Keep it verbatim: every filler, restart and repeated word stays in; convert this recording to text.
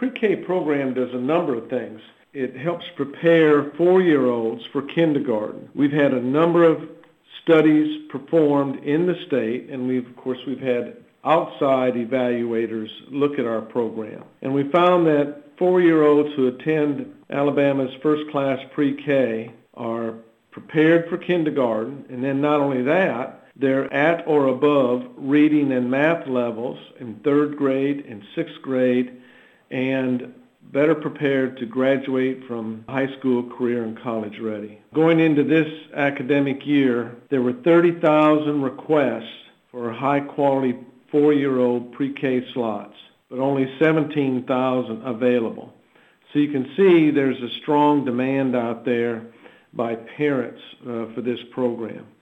pre-K program does a number of things. It helps prepare four-year-olds for kindergarten. We've had a number of studies performed in the state, and we've, of course, we've had outside evaluators look at our program. And we found that four-year-olds who attend Alabama's first-class pre-K are prepared for kindergarten, and then not only that, they're at or above reading and math levels in third grade and sixth grade, and better prepared to graduate from high school, career, and college ready. Going into this academic year, there were thirty thousand requests for high-quality four-year-old pre-K slots, but only seventeen thousand available. So you can see there's a strong demand out there by parents uh, for this program.